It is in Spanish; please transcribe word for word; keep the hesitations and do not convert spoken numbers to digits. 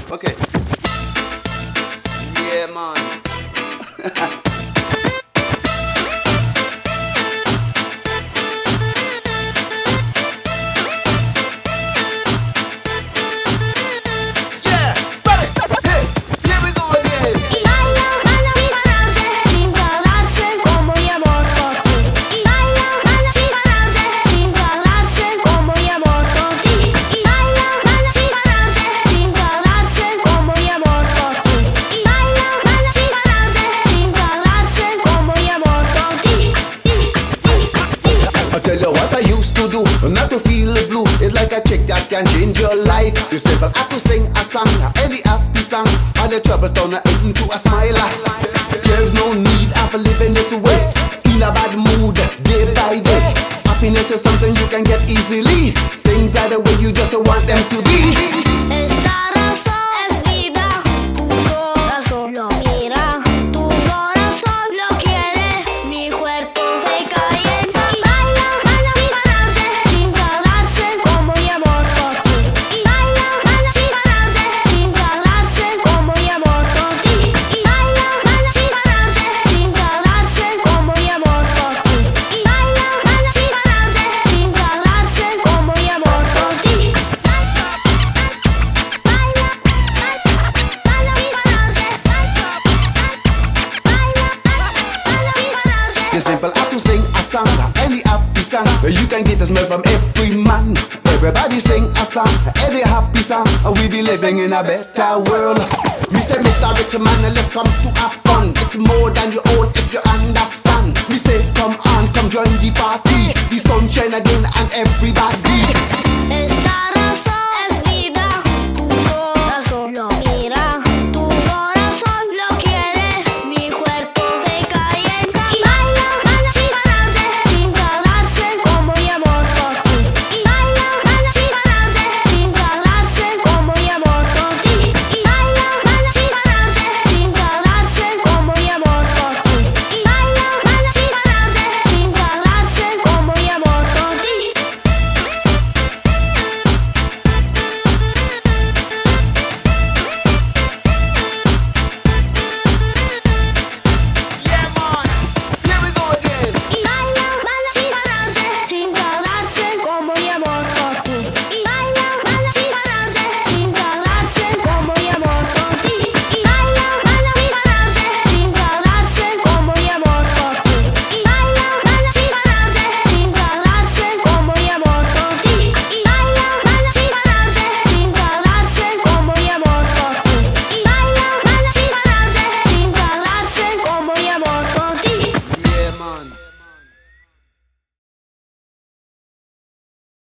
Okay. Yeah, man. I tell you what I used to do, not to feel the blue. It's like a trick that can change your life. You simple have to sing a song, any happy song. All the troubles turn into a smile. There's no need of living this way, in a bad mood, day by day. Happiness is something you can get easily. Things are the way you just want them to be. Esta razón es vida, tu corazón lo mira, tu corazón lo quiere, mi cuerpo se calienta y baila, baila sin pararse, sin tardarse, como mi amor por ti. Y baila, baila sin pararse, sin tardarse, como mi amor por ti. Y baila, baila sin pararse, sin tardarse, como mi amor por ti. Y baila, baila sin pararse, sin tardarse, como mi amor por ti. You simple have to sing a song, any happy song. You can get a smell from every man. Everybody sing a song, any happy song. We be living in a better world. We say, Mister Rich Man, let's come to have fun. It's more than your own if you understand. We say, come on, come join the party. The sunshine again and everybody. Esta